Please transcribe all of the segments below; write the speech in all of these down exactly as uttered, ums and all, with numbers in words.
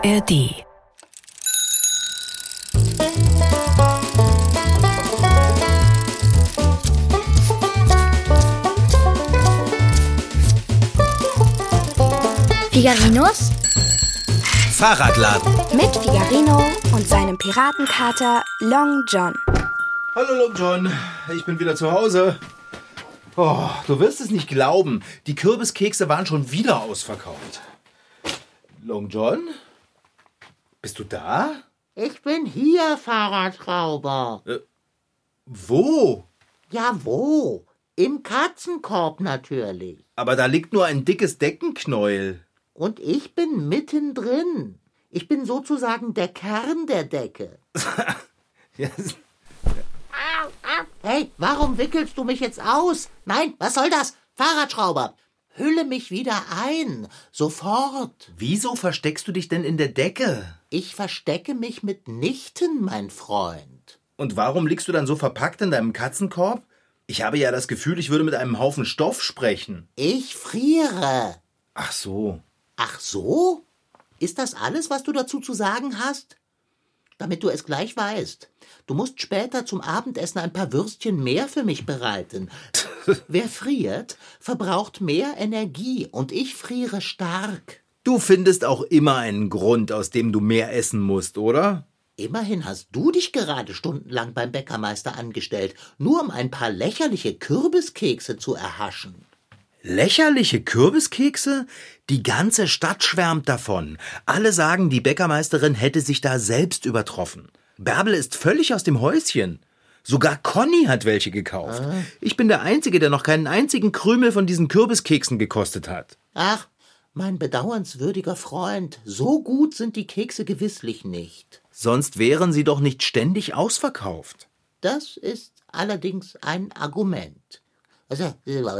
R D. Figarinos Fahrradladen. mit Figarino und seinem Piratenkater Long John. Hallo Long John, ich bin wieder zu Hause. Oh, du wirst es nicht glauben, die Kürbiskekse waren schon wieder ausverkauft. Long John? Bist du da? Ich bin hier, Fahrradschrauber. Äh, wo? Ja, wo? Im Katzenkorb natürlich. Aber da liegt nur ein dickes Deckenknäuel. Und ich bin mittendrin. Ich bin sozusagen der Kern der Decke. Ja, Hey, warum wickelst du mich jetzt aus? Nein, was soll das? Fahrradschrauber, hülle mich wieder ein. Sofort. wieso versteckst du dich denn in der Decke? Ich verstecke mich mitnichten, mein Freund. Und warum liegst du dann so verpackt in deinem Katzenkorb? Ich habe ja das Gefühl, ich würde mit einem Haufen Stoff sprechen. Ich friere. Ach so. Ach so? Ist das alles, was du dazu zu sagen hast? Damit du es gleich weißt. Du musst später zum Abendessen ein paar Würstchen mehr für mich bereiten. Wer friert, verbraucht mehr Energie und ich friere stark. Du findest auch immer einen Grund, aus dem du mehr essen musst, oder? Immerhin hast du dich gerade stundenlang beim Bäckermeister angestellt, nur um ein paar lächerliche Kürbiskekse zu erhaschen. Lächerliche Kürbiskekse? Die ganze Stadt schwärmt davon. Alle sagen, die Bäckermeisterin hätte sich da selbst übertroffen. Bärbel ist völlig aus dem Häuschen. Sogar Conny hat welche gekauft. Ah. Ich bin der Einzige, der noch keinen einzigen Krümel von diesen Kürbiskeksen gekostet hat. Ach, mein bedauernswürdiger Freund, so gut sind die Kekse gewisslich nicht. Sonst wären sie doch nicht ständig ausverkauft. Das ist allerdings ein Argument. Also,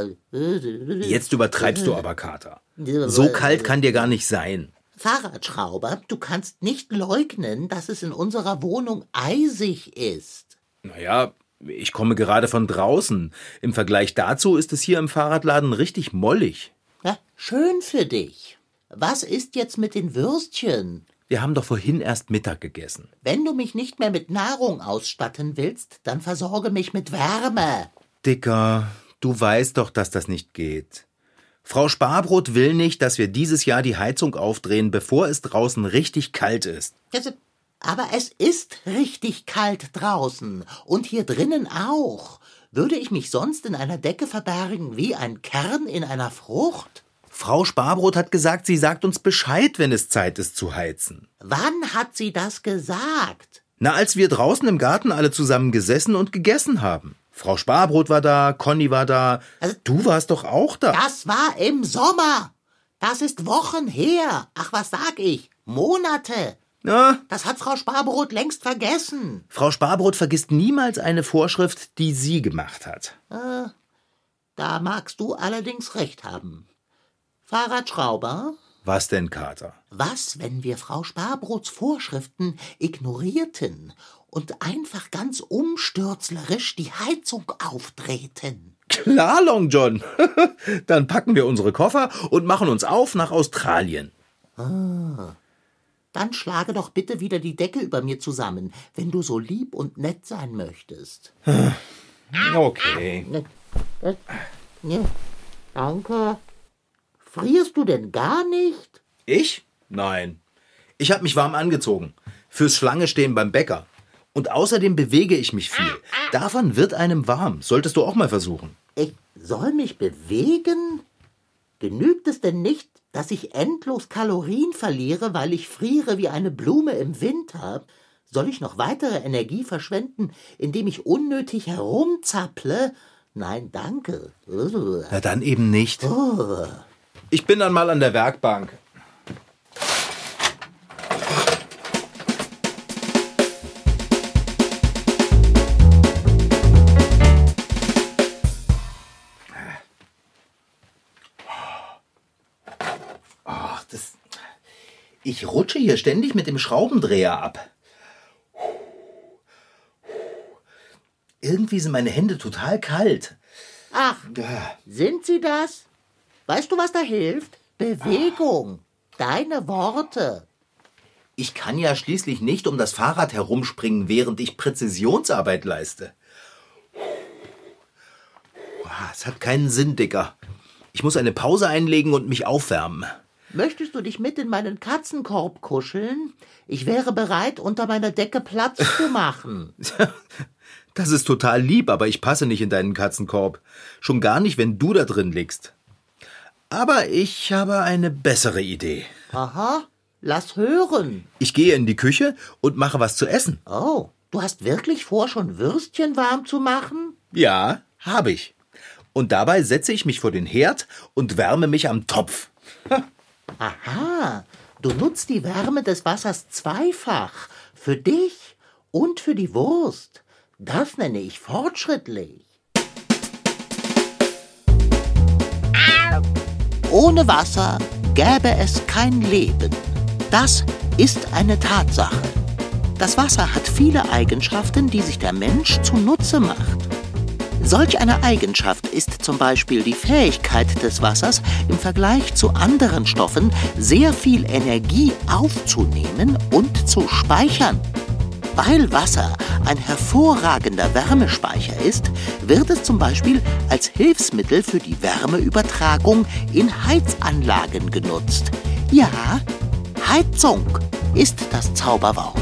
Jetzt übertreibst du aber, Kater. So kalt kann dir gar nicht sein. Fahrradschrauber, du kannst nicht leugnen, dass es in unserer Wohnung eisig ist. Naja, ich komme gerade von draußen. Im Vergleich dazu ist es hier im Fahrradladen richtig mollig. Ja, schön für dich. Was ist jetzt mit den Würstchen? Wir haben doch vorhin erst Mittag gegessen. Wenn du mich nicht mehr mit Nahrung ausstatten willst, dann versorge mich mit Wärme. Dicker, du weißt doch, dass das nicht geht. Frau Sparbrot will nicht, dass wir dieses Jahr die Heizung aufdrehen, bevor es draußen richtig kalt ist. Aber es ist richtig kalt draußen und hier drinnen auch. Würde ich mich sonst in einer Decke verbergen wie ein Kern in einer Frucht? Frau Sparbrot hat gesagt, sie sagt uns Bescheid, wenn es Zeit ist zu heizen. Wann hat sie das gesagt? Na, als wir draußen im Garten alle zusammen gesessen und gegessen haben. Frau Sparbrot war da, Conny war da, Also, du warst doch auch da. Das war im Sommer. Das ist Wochen her. Ach, was sag ich? Monate. Na, Das hat Frau Sparbrot längst vergessen. Frau Sparbrot vergisst niemals eine Vorschrift, die sie gemacht hat. Äh, da magst du allerdings recht haben. Fahrradschrauber, Was denn, Kater? was, wenn wir Frau Sparbrots Vorschriften ignorierten und einfach ganz umstürzlerisch die Heizung aufdrehten? Klar, Long John. Dann packen wir unsere Koffer und machen uns auf nach Australien. Dann schlage doch bitte wieder die Decke über mir zusammen, wenn du so lieb und nett sein möchtest. Okay. Ja, danke. Frierst du denn gar nicht? Ich? Nein. Ich habe mich warm angezogen. Fürs Schlange-Stehen beim Bäcker. Und außerdem bewege ich mich viel. Davon wird einem warm. Solltest du auch mal versuchen. Ich soll mich bewegen? Genügt es denn nicht, dass ich endlos Kalorien verliere, weil ich friere wie eine Blume im Winter? Soll ich noch weitere Energie verschwenden, indem ich unnötig herumzapple? Nein, danke. Na dann eben nicht. Ich bin dann mal an der Werkbank. Ach, das... Ich rutsche hier ständig mit dem Schraubendreher ab. Irgendwie sind meine Hände total kalt. Ach, sind sie das? Weißt du, was da hilft? Bewegung. Deine Worte. Ich kann ja schließlich nicht um das Fahrrad herumspringen, während ich Präzisionsarbeit leiste. Es hat keinen Sinn, Dicker. Ich muss eine Pause einlegen und mich aufwärmen. Möchtest du dich mit in meinen Katzenkorb kuscheln? Ich wäre bereit, unter meiner Decke Platz zu machen. Das ist total lieb, aber ich passe nicht in deinen Katzenkorb. Schon gar nicht, wenn du da drin liegst. Aber ich habe eine bessere Idee. Aha, lass hören. Ich gehe in die Küche und mache was zu essen. Oh, du hast wirklich vor, schon Würstchen warm zu machen? Ja, habe ich. Und dabei setze ich mich vor den Herd und wärme mich am Topf. Aha, du nutzt die Wärme des Wassers zweifach. Für dich und für die Wurst. Das nenne ich fortschrittlich. Ohne Wasser gäbe es kein Leben. Das ist eine Tatsache. Das Wasser hat viele Eigenschaften, die sich der Mensch zunutze macht. Solch eine Eigenschaft ist zum Beispiel die Fähigkeit des Wassers, im Vergleich zu anderen Stoffen sehr viel Energie aufzunehmen und zu speichern. Weil Wasser ein hervorragender Wärmespeicher ist, wird es zum Beispiel als Hilfsmittel für die Wärmeübertragung in Heizanlagen genutzt. Ja, Heizung ist das Zauberwort.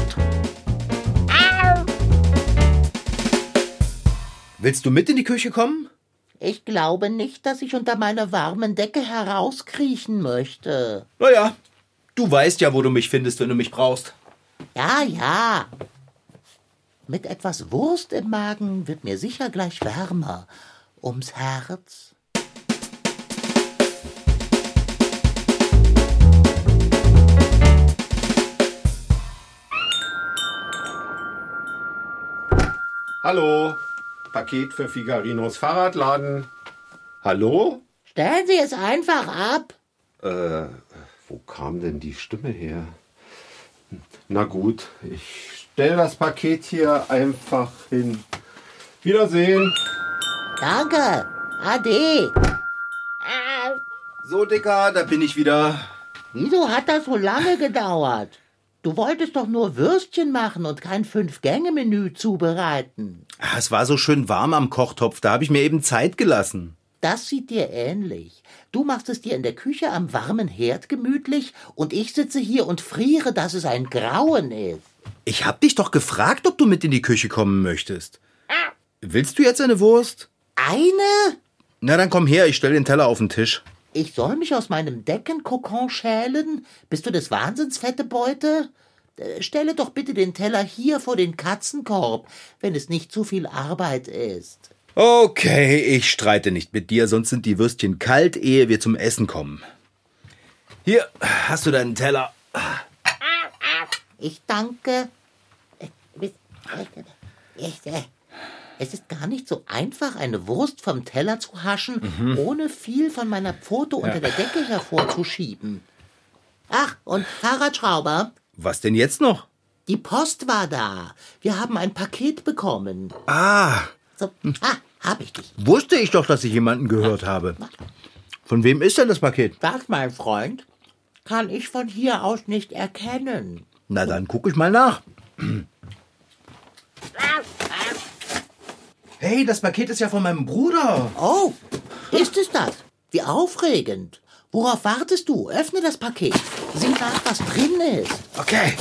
Willst du mit in die Küche kommen? Ich glaube nicht, dass ich unter meiner warmen Decke herauskriechen möchte. Naja, du weißt ja, wo du mich findest, wenn du mich brauchst. Ja, ja. Mit etwas Wurst im Magen wird mir sicher gleich wärmer ums Herz. Hallo, Paket für Figarinos Fahrradladen. Hallo? Stellen Sie es einfach ab. Äh, wo kam denn die Stimme her? Na gut, ich stelle das Paket hier einfach hin. Wiedersehen. Danke. Ade. So, Dicker, da bin ich wieder. Wieso hat das so lange gedauert? Du wolltest doch nur Würstchen machen und kein Fünf-Gänge-Menü zubereiten. Ah, es war so schön warm am Kochtopf, da habe ich mir eben Zeit gelassen. Das sieht dir ähnlich. Du machst es dir in der Küche am warmen Herd gemütlich und ich sitze hier und friere, dass es ein Grauen ist. Ich hab dich doch gefragt, ob du mit in die Küche kommen möchtest. Willst du jetzt eine Wurst? Eine? Na, dann komm her, ich stell den Teller auf den Tisch. Ich soll mich aus meinem Deckenkokon schälen? Bist du des Wahnsinns, fette Beute? Äh, Stelle doch bitte den Teller hier vor den Katzenkorb, wenn es nicht zu viel Arbeit ist. Okay, ich streite nicht mit dir, sonst sind die Würstchen kalt, ehe wir zum Essen kommen. Hier, hast du deinen Teller. Ich danke. Es ist gar nicht so einfach, eine Wurst vom Teller zu haschen, mhm. ohne viel von meiner Pfote unter ja. der Decke hervorzuschieben. Ach, und Fahrradschrauber? Was denn jetzt noch? Die Post war da. Wir haben ein Paket bekommen. Ah. So, ah, hab ich dich. Wusste ich doch, dass ich jemanden gehört habe. Von wem ist denn das Paket? Das, mein Freund, kann ich von hier aus nicht erkennen. Na, dann guck ich mal nach. Hey, das Paket ist ja von meinem Bruder. Oh, ist es das? Wie aufregend. Worauf wartest du? Öffne das Paket. Sieh nach, was drin ist. Okay.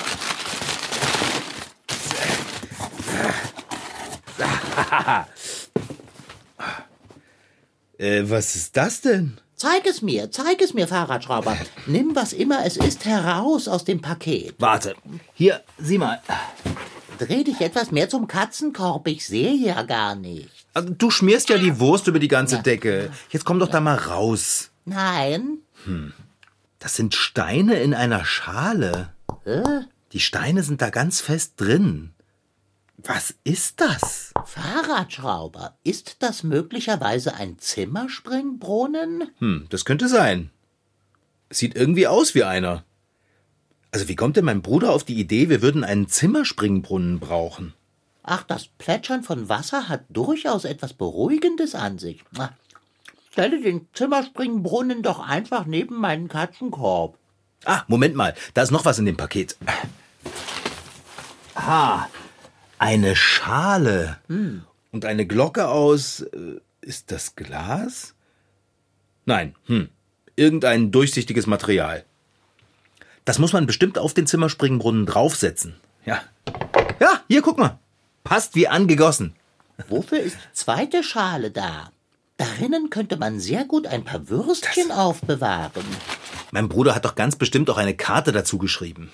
äh, was ist das denn? Zeig es mir, zeig es mir, Fahrradschrauber. Nimm, was immer es ist, heraus aus dem Paket. Warte, hier, sieh mal. Dreh dich etwas mehr zum Katzenkorb, ich sehe ja gar nicht. Also, du schmierst ja die Wurst über die ganze ja. Decke. Jetzt komm doch da mal raus. Nein. Hm. Das sind Steine in einer Schale. Hä? Die Steine sind da ganz fest drin. Was ist das? Fahrradschrauber, ist das möglicherweise ein Zimmerspringbrunnen? Hm, das könnte sein. Sieht irgendwie aus wie einer. Also wie kommt denn mein Bruder auf die Idee, wir würden einen Zimmerspringbrunnen brauchen? Ach, das Plätschern von Wasser hat durchaus etwas Beruhigendes an sich. Stelle den Zimmerspringbrunnen doch einfach neben meinen Katzenkorb. Ah, Moment mal, da ist noch was in dem Paket. Ah, eine Schale. Hm. Und eine Glocke aus... Äh, ist das Glas? Nein, hm. Irgendein durchsichtiges Material. Das muss man bestimmt auf den Zimmerspringbrunnen draufsetzen. Ja. Ja, hier, guck mal. Passt wie angegossen. Wofür ist die zweite Schale da? Darinnen könnte man sehr gut ein paar Würstchen das... aufbewahren. Mein Bruder hat doch ganz bestimmt auch eine Karte dazu geschrieben.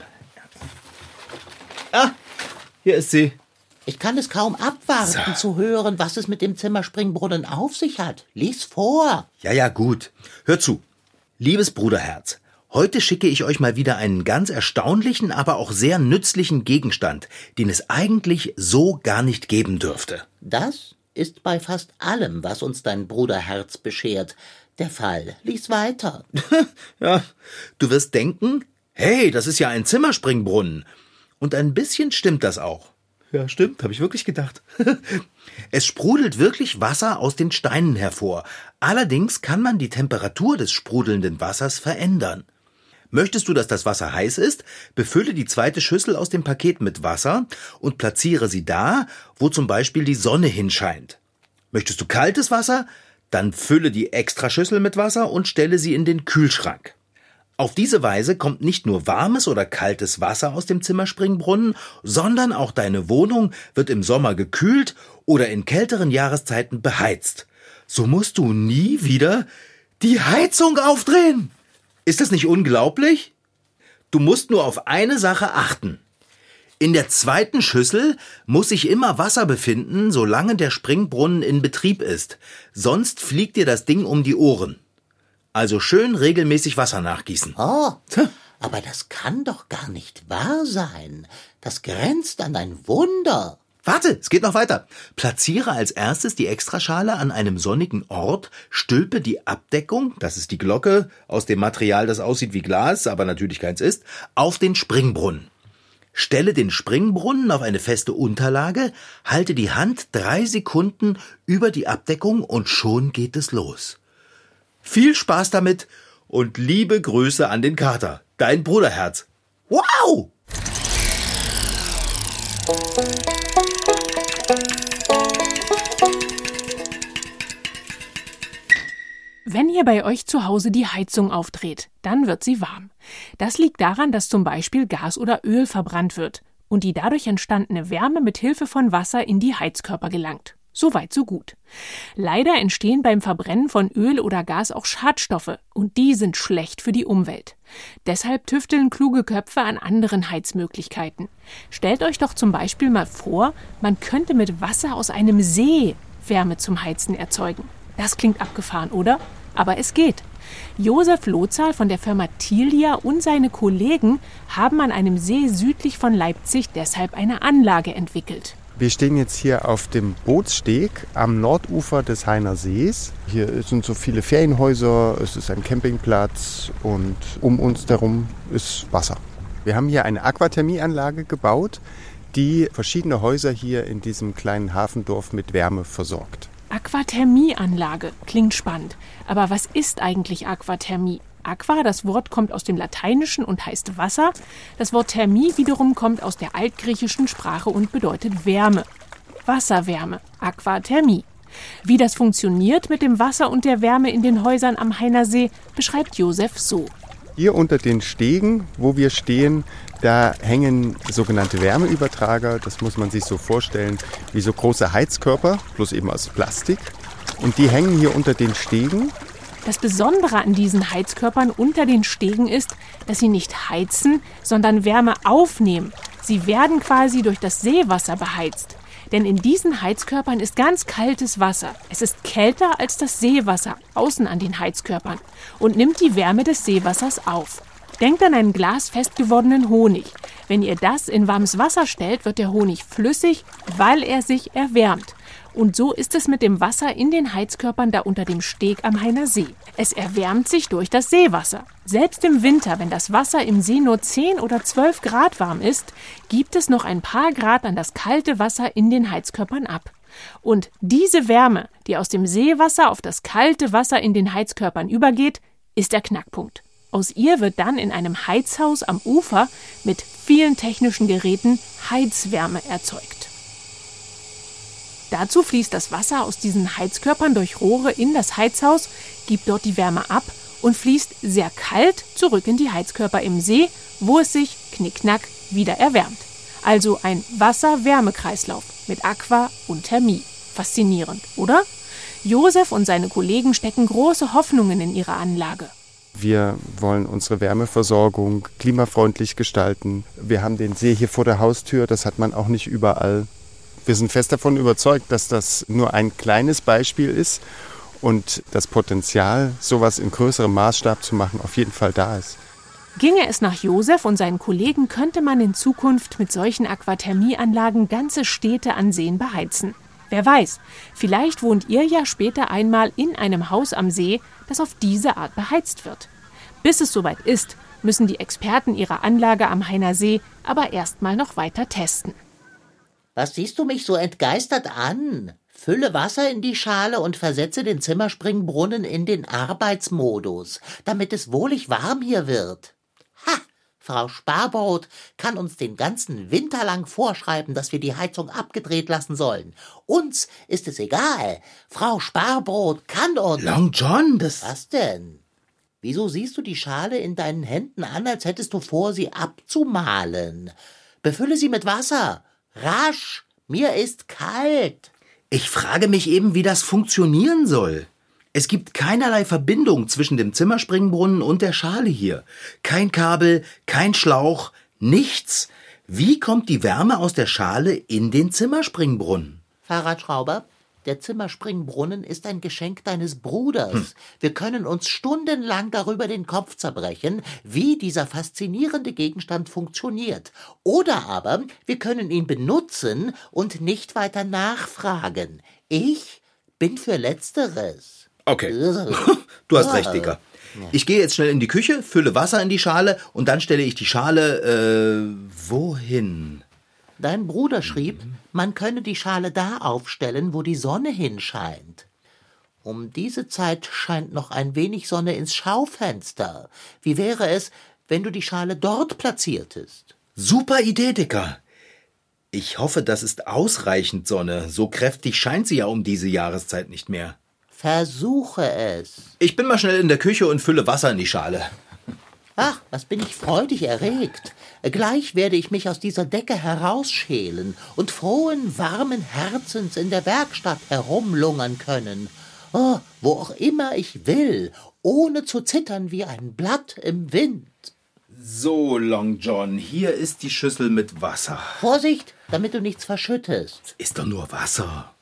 Ah, hier ist sie. Ich kann es kaum abwarten, so. zu hören, was es mit dem Zimmerspringbrunnen auf sich hat. Lies vor. Ja, ja, gut. Hör zu. Liebes Bruderherz, heute schicke ich euch mal wieder einen ganz erstaunlichen, aber auch sehr nützlichen Gegenstand, den es eigentlich so gar nicht geben dürfte. Das ist bei fast allem, was uns dein Bruderherz beschert, der Fall. Lies weiter. Ja, du wirst denken, hey, das ist ja ein Zimmerspringbrunnen. Und ein bisschen stimmt das auch. Ja, stimmt, habe ich wirklich gedacht. Es sprudelt wirklich Wasser aus den Steinen hervor. Allerdings kann man die Temperatur des sprudelnden Wassers verändern. Möchtest du, dass das Wasser heiß ist, befülle die zweite Schüssel aus dem Paket mit Wasser und platziere sie da, wo zum Beispiel die Sonne hinscheint. Möchtest du kaltes Wasser, dann fülle die Extraschüssel mit Wasser und stelle sie in den Kühlschrank. Auf diese Weise kommt nicht nur warmes oder kaltes Wasser aus dem Zimmerspringbrunnen, sondern auch deine Wohnung wird im Sommer gekühlt oder in kälteren Jahreszeiten beheizt. So musst du nie wieder die Heizung aufdrehen. Ist das nicht unglaublich? Du musst nur auf eine Sache achten. In der zweiten Schüssel muss sich immer Wasser befinden, solange der Springbrunnen in Betrieb ist. Sonst fliegt dir das Ding um die Ohren. Also schön regelmäßig Wasser nachgießen. Oh, aber das kann doch gar nicht wahr sein. Das grenzt an ein Wunder. Warte, es geht noch weiter. Platziere als erstes die Extraschale an einem sonnigen Ort, stülpe die Abdeckung, das ist die Glocke, aus dem Material, das aussieht wie Glas, aber natürlich keins ist, auf den Springbrunnen. Stelle den Springbrunnen auf eine feste Unterlage, halte die Hand drei Sekunden über die Abdeckung und schon geht es los. Viel Spaß damit und liebe Grüße an den Kater. Dein Bruderherz. Wow! Wenn ihr bei euch zu Hause die Heizung aufdreht, dann wird sie warm. Das liegt daran, dass zum Beispiel Gas oder Öl verbrannt wird und die dadurch entstandene Wärme mit Hilfe von Wasser in die Heizkörper gelangt. Soweit, so gut. Leider entstehen beim Verbrennen von Öl oder Gas auch Schadstoffe und die sind schlecht für die Umwelt. Deshalb tüfteln kluge Köpfe an anderen Heizmöglichkeiten. Stellt euch doch zum Beispiel mal vor, man könnte mit Wasser aus einem See Wärme zum Heizen erzeugen. Das klingt abgefahren, oder? Aber es geht. Josef Lozahl von der Firma Tilia und seine Kollegen haben an einem See südlich von Leipzig deshalb eine Anlage entwickelt. Wir stehen jetzt hier auf dem Bootssteg am Nordufer des Hainer Sees. Hier sind so viele Ferienhäuser, es ist ein Campingplatz und um uns herum ist Wasser. Wir haben hier eine Aquathermieanlage gebaut, die verschiedene Häuser hier in diesem kleinen Hafendorf mit Wärme versorgt. Aquathermieanlage klingt spannend. Aber was ist eigentlich Aquathermie? Aqua, das Wort kommt aus dem Lateinischen und heißt Wasser. Das Wort Thermie wiederum kommt aus der altgriechischen Sprache und bedeutet Wärme. Wasserwärme, Aquathermie. Wie das funktioniert mit dem Wasser und der Wärme in den Häusern am Hainer See, beschreibt Josef so. Hier unter den Stegen, wo wir stehen, da hängen sogenannte Wärmeübertrager. Das muss man sich so vorstellen wie so große Heizkörper, bloß eben aus Plastik. Und die hängen hier unter den Stegen. Das Besondere an diesen Heizkörpern unter den Stegen ist, dass sie nicht heizen, sondern Wärme aufnehmen. Sie werden quasi durch das Seewasser beheizt. Denn in diesen Heizkörpern ist ganz kaltes Wasser. Es ist kälter als das Seewasser außen an den Heizkörpern und nimmt die Wärme des Seewassers auf. Denkt an einen Glas fest gewordenen Honig. Wenn ihr das in warmes Wasser stellt, wird der Honig flüssig, weil er sich erwärmt. Und so ist es mit dem Wasser in den Heizkörpern da unter dem Steg am Hainer See. Es erwärmt sich durch das Seewasser. Selbst im Winter, wenn das Wasser im See nur zehn oder zwölf Grad warm ist, gibt es noch ein paar Grad an das kalte Wasser in den Heizkörpern ab. Und diese Wärme, die aus dem Seewasser auf das kalte Wasser in den Heizkörpern übergeht, ist der Knackpunkt. Aus ihr wird dann in einem Heizhaus am Ufer mit vielen technischen Geräten Heizwärme erzeugt. Dazu fließt das Wasser aus diesen Heizkörpern durch Rohre in das Heizhaus, gibt dort die Wärme ab und fließt sehr kalt zurück in die Heizkörper im See, wo es sich knickknack wieder erwärmt. Also ein Wasser-Wärme-Kreislauf mit Aqua und Thermie. Faszinierend, oder? Josef und seine Kollegen stecken große Hoffnungen in ihre Anlage. Wir wollen unsere Wärmeversorgung klimafreundlich gestalten. Wir haben den See hier vor der Haustür, das hat man auch nicht überall. Wir sind fest davon überzeugt, dass das nur ein kleines Beispiel ist und das Potenzial, sowas in größerem Maßstab zu machen, auf jeden Fall da ist. Ginge es nach Josef und seinen Kollegen, könnte man in Zukunft mit solchen Aquathermieanlagen ganze Städte an Seen beheizen. Wer weiß, vielleicht wohnt ihr ja später einmal in einem Haus am See, das auf diese Art beheizt wird. Bis es soweit ist, müssen die Experten ihre Anlage am Hainer See aber erstmal noch weiter testen. Was siehst du mich so entgeistert an? Fülle Wasser in die Schale und versetze den Zimmerspringbrunnen in den Arbeitsmodus, damit es wohlig warm hier wird. Ha! Frau Sparbrot kann uns den ganzen Winter lang vorschreiben, dass wir die Heizung abgedreht lassen sollen. Uns ist es egal. Frau Sparbrot kann uns... Long John, das... Was denn? Wieso siehst du die Schale in deinen Händen an, als hättest du vor, sie abzumahlen? Befülle sie mit Wasser. Rasch! Mir ist kalt. Ich frage mich eben, wie das funktionieren soll. Es gibt keinerlei Verbindung zwischen dem Zimmerspringbrunnen und der Schale hier. Kein Kabel, kein Schlauch, nichts. Wie kommt die Wärme aus der Schale in den Zimmerspringbrunnen? Fahrradschrauber, der Zimmerspringbrunnen ist ein Geschenk deines Bruders. Hm. Wir können uns stundenlang darüber den Kopf zerbrechen, wie dieser faszinierende Gegenstand funktioniert. Oder aber wir können ihn benutzen und nicht weiter nachfragen. Ich bin für Letzteres. Okay, du hast recht, Dicker. Ich gehe jetzt schnell in die Küche, fülle Wasser in die Schale und dann stelle ich die Schale, äh, wohin? Dein Bruder schrieb, man könne die Schale da aufstellen, wo die Sonne hinscheint. Um diese Zeit scheint noch ein wenig Sonne ins Schaufenster. Wie wäre es, wenn du die Schale dort platziertest? Super Idee, Dicker. Ich hoffe, das ist ausreichend Sonne. So kräftig scheint sie ja um diese Jahreszeit nicht mehr. Versuche es. Ich bin mal schnell in der Küche und fülle Wasser in die Schale. Ach, was bin ich freudig erregt. Gleich werde ich mich aus dieser Decke herausschälen und frohen, warmen Herzens in der Werkstatt herumlungern können. Oh, wo auch immer ich will, ohne zu zittern wie ein Blatt im Wind. So, Long John, hier ist die Schüssel mit Wasser. Vorsicht, damit du nichts verschüttest. Ist doch nur Wasser.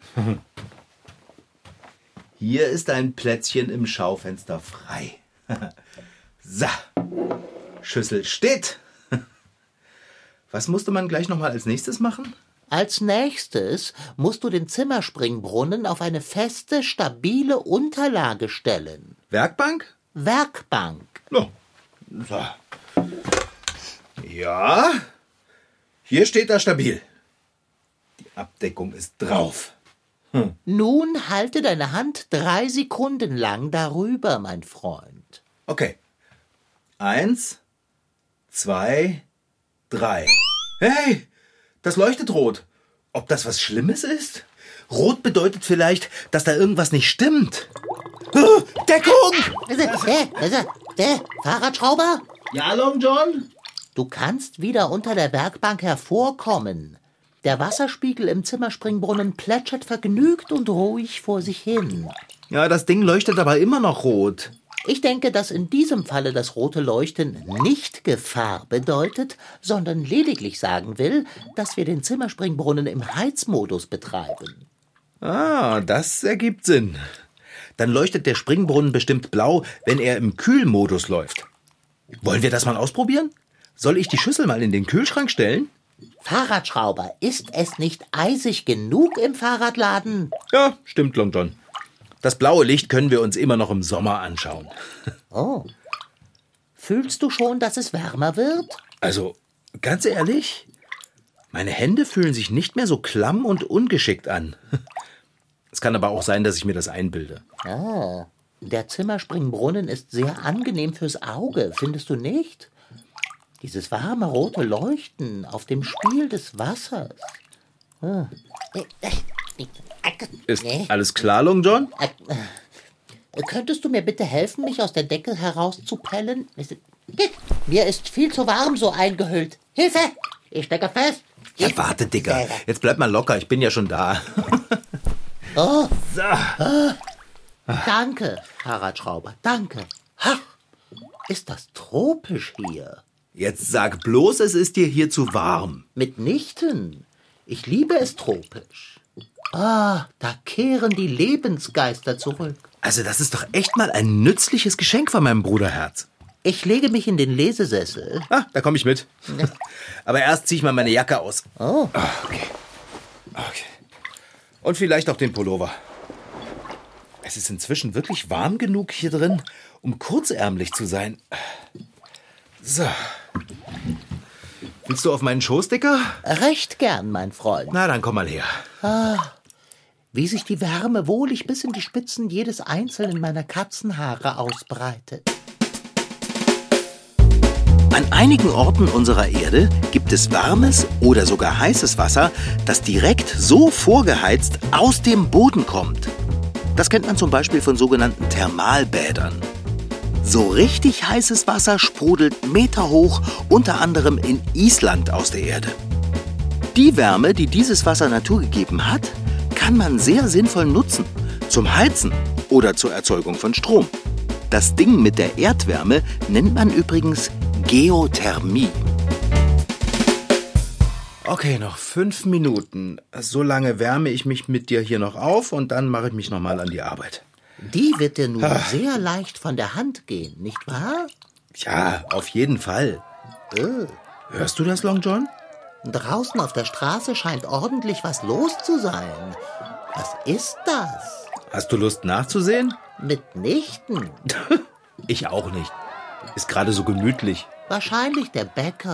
Hier ist ein Plätzchen im Schaufenster frei. So, Schüssel steht. Was musste man gleich nochmal als nächstes machen? Als nächstes musst du den Zimmerspringbrunnen auf eine feste, stabile Unterlage stellen. Werkbank? Werkbank. Oh. So. Ja, hier steht er stabil. Die Abdeckung ist drauf. Hm. Nun halte deine Hand drei Sekunden lang darüber, mein Freund. Okay. Eins, zwei, drei. Hey, das leuchtet rot. Ob das was Schlimmes ist? Rot bedeutet vielleicht, dass da irgendwas nicht stimmt. Oh, Deckung! Der, der, der Fahrradschrauber? Ja, Long John? Du kannst wieder unter der Werkbank hervorkommen. Der Wasserspiegel im Zimmerspringbrunnen plätschert vergnügt und ruhig vor sich hin. Ja, das Ding leuchtet aber immer noch rot. Ich denke, dass in diesem Falle das rote Leuchten nicht Gefahr bedeutet, sondern lediglich sagen will, dass wir den Zimmerspringbrunnen im Heizmodus betreiben. Ah, das ergibt Sinn. Dann leuchtet der Springbrunnen bestimmt blau, wenn er im Kühlmodus läuft. Wollen wir das mal ausprobieren? Soll ich die Schüssel mal in den Kühlschrank stellen? Fahrradschrauber, ist es nicht eisig genug im Fahrradladen? Ja, stimmt, Long John. Das blaue Licht können wir uns immer noch im Sommer anschauen. Oh. Fühlst du schon, dass es wärmer wird? Also, ganz ehrlich, meine Hände fühlen sich nicht mehr so klamm und ungeschickt an. Es kann aber auch sein, dass ich mir das einbilde. Ah. Der Zimmerspringbrunnen ist sehr angenehm fürs Auge, findest du nicht? Dieses warme rote Leuchten auf dem Spiel des Wassers. Hm. Ist alles klar, Long John? Könntest du mir bitte helfen, mich aus der Decke herauszupellen? Mir ist viel zu warm so eingehüllt. Hilfe! Ich stecke fest. Ja, warte, Dicker. Jetzt bleib mal locker, ich bin ja schon da. Oh. So. Oh. Danke, Fahrradschrauber, danke. Ha. Ist das tropisch hier? Jetzt sag bloß, es ist dir hier zu warm. Mitnichten. Ich liebe es tropisch. Ah, da kehren die Lebensgeister zurück. Also das ist doch echt mal ein nützliches Geschenk von meinem Bruderherz. Ich lege mich in den Lesesessel. Ah, da komme ich mit. Aber erst ziehe ich mal meine Jacke aus. Oh. Ah, okay. Okay. Und vielleicht auch den Pullover. Es ist inzwischen wirklich warm genug hier drin, um kurzärmlich zu sein. So. Willst du auf meinen Schoß, Dicker? Recht gern, mein Freund. Na, dann komm mal her. Ah, wie sich die Wärme wohlig bis in die Spitzen jedes einzelnen meiner Katzenhaare ausbreitet. An einigen Orten unserer Erde gibt es warmes oder sogar heißes Wasser, das direkt so vorgeheizt aus dem Boden kommt. Das kennt man zum Beispiel von sogenannten Thermalbädern. So richtig heißes Wasser sprudelt meterhoch, unter anderem in Island aus der Erde. Die Wärme, die dieses Wasser naturgegeben hat, kann man sehr sinnvoll nutzen, zum Heizen oder zur Erzeugung von Strom. Das Ding mit der Erdwärme nennt man übrigens Geothermie. Okay, noch fünf Minuten. So lange wärme ich mich mit dir hier noch auf und dann mache ich mich nochmal an die Arbeit. Die wird dir nun Ach. sehr leicht von der Hand gehen, nicht wahr? Ja, auf jeden Fall. Oh. Hörst du das, Long John? Draußen auf der Straße scheint ordentlich was los zu sein. Was ist das? Hast du Lust nachzusehen? Mitnichten. Ich auch nicht. Ist gerade so gemütlich. Wahrscheinlich der Bäcker.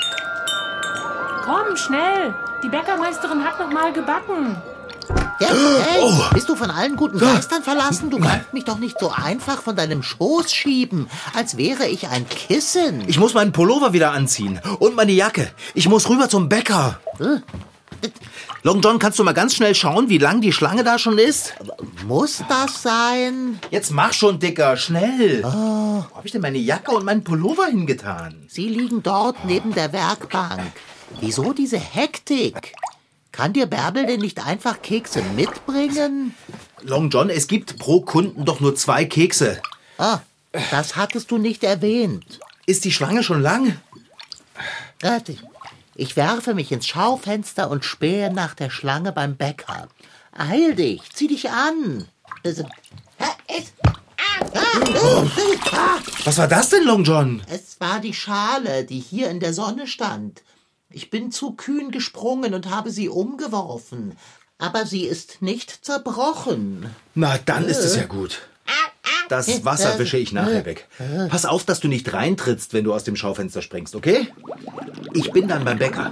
Komm, schnell! Die Bäckermeisterin hat noch mal gebacken. Ja, hey, oh. Bist du von allen guten Geistern verlassen? Du kannst mich doch nicht so einfach von deinem Schoß schieben, als wäre ich ein Kissen. Ich muss meinen Pullover wieder anziehen und meine Jacke. Ich muss rüber zum Bäcker. Hm? Long John, kannst du mal ganz schnell schauen, wie lang die Schlange da schon ist? Muss das sein? Jetzt mach schon, Dicker, schnell. Oh. Wo habe ich denn meine Jacke und meinen Pullover hingetan? Sie liegen dort neben der Werkbank. Wieso diese Hektik? Kann dir Bärbel denn nicht einfach Kekse mitbringen? Long John, es gibt pro Kunden doch nur zwei Kekse. Ah, das hattest du nicht erwähnt. Ist die Schlange schon lang? Warte. Ich werfe mich ins Schaufenster und spähe nach der Schlange beim Bäcker. Eil dich, zieh dich an. Was war das denn, Long John? Es war die Schale, die hier in der Sonne stand. Ich bin zu kühn gesprungen und habe sie umgeworfen. Aber sie ist nicht zerbrochen. Na, dann ist es ja gut. Das Wasser wische ich nachher weg. Pass auf, dass du nicht reintrittst, wenn du aus dem Schaufenster springst, okay? Ich bin dann beim Bäcker.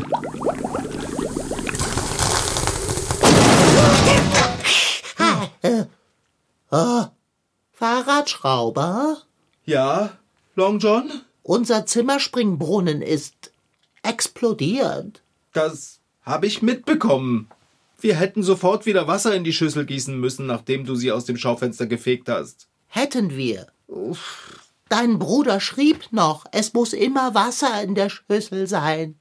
Oh, Fahrradschrauber? Ja, Long John? Unser Zimmerspringbrunnen ist explodiert. Das habe ich mitbekommen. Wir hätten sofort wieder Wasser in die Schüssel gießen müssen, nachdem du sie aus dem Schaufenster gefegt hast. Hätten wir. Uff. Dein Bruder schrieb noch, es muss immer Wasser in der Schüssel sein.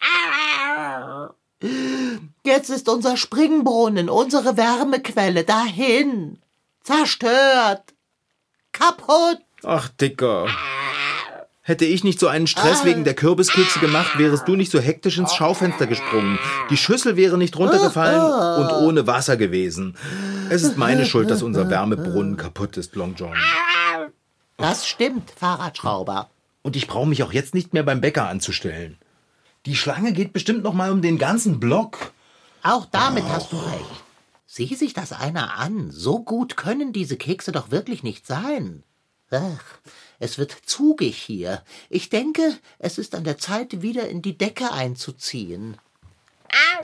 Jetzt ist unser Springbrunnen, unsere Wärmequelle, dahin. Zerstört. Kaputt. Ach, Dicker. Hätte ich nicht so einen Stress wegen der Kürbiskekse gemacht, wärest du nicht so hektisch ins Schaufenster gesprungen. Die Schüssel wäre nicht runtergefallen und ohne Wasser gewesen. Es ist meine Schuld, dass unser Wärmebrunnen kaputt ist, Long John. Das stimmt, Fahrradschrauber. Und ich brauche mich auch jetzt nicht mehr beim Bäcker anzustellen. Die Schlange geht bestimmt noch mal um den ganzen Block. Auch damit oh. hast du recht. Sieh sich das einer an. So gut können diese Kekse doch wirklich nicht sein. Ach, es wird zugig hier. Ich denke, es ist an der Zeit, wieder in die Decke einzuziehen.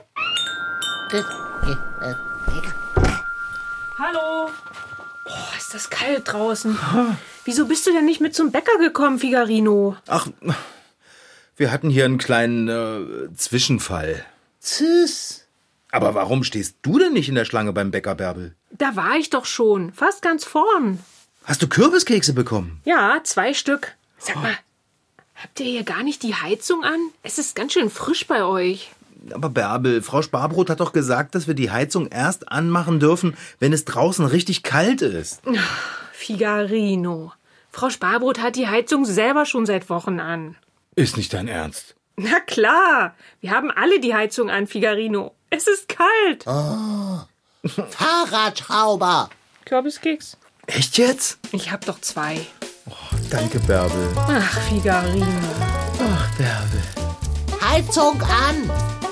Hallo? Oh, ist ist das kalt draußen. Wieso bist du denn nicht mit zum Bäcker gekommen, Figarino? Ach, wir hatten hier einen kleinen äh, Zwischenfall. Tschüss. Aber warum stehst du denn nicht in der Schlange beim Bäcker, Bärbel? Da war ich doch schon, fast ganz vorn. Hast du Kürbiskekse bekommen? Ja, zwei Stück. Sag mal, habt ihr hier gar nicht die Heizung an? Es ist ganz schön frisch bei euch. Aber Bärbel, Frau Sparbrot hat doch gesagt, dass wir die Heizung erst anmachen dürfen, wenn es draußen richtig kalt ist. Figarino. Frau Sparbrot hat die Heizung selber schon seit Wochen an. Ist nicht dein Ernst? Na klar, wir haben alle die Heizung an, Figarino. Es ist kalt. Oh. Fahrradschrauber. Kürbiskeks? Echt jetzt? Ich hab doch zwei. Oh, danke, Bärbel. Ach, Figarino. Ach, Bärbel. Heizung an.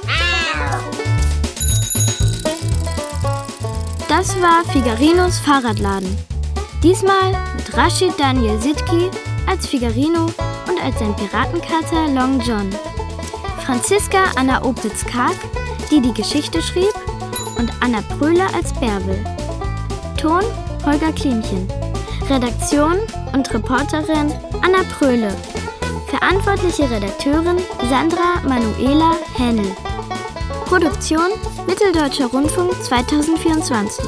Das war Figarinos Fahrradladen. Diesmal mit Rashid Daniel Sidki als Figarino und als sein Piratenkater Long John. Franziska Anna Opitz-Karg, die die Geschichte schrieb, und Anna Pröhler als Bärbel. Ton Holger Klimchen. Redaktion und Reporterin Anna Pröhle. Verantwortliche Redakteurin Sandra Manuela Hennel. Produktion Mitteldeutscher Rundfunk zweitausendvierundzwanzig.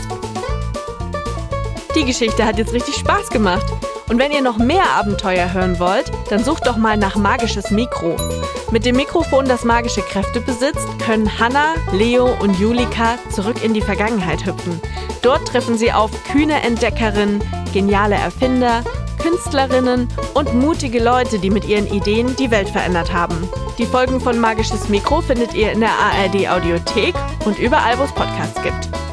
Die Geschichte hat jetzt richtig Spaß gemacht. Und wenn ihr noch mehr Abenteuer hören wollt, dann sucht doch mal nach Magisches Mikro. Mit dem Mikrofon, das magische Kräfte besitzt, können Hannah, Leo und Julika zurück in die Vergangenheit hüpfen. Dort treffen sie auf kühne Entdeckerinnen, geniale Erfinder, Künstlerinnen und mutige Leute, die mit ihren Ideen die Welt verändert haben. Die Folgen von Magisches Mikro findet ihr in der A R D Audiothek und überall, wo es Podcasts gibt.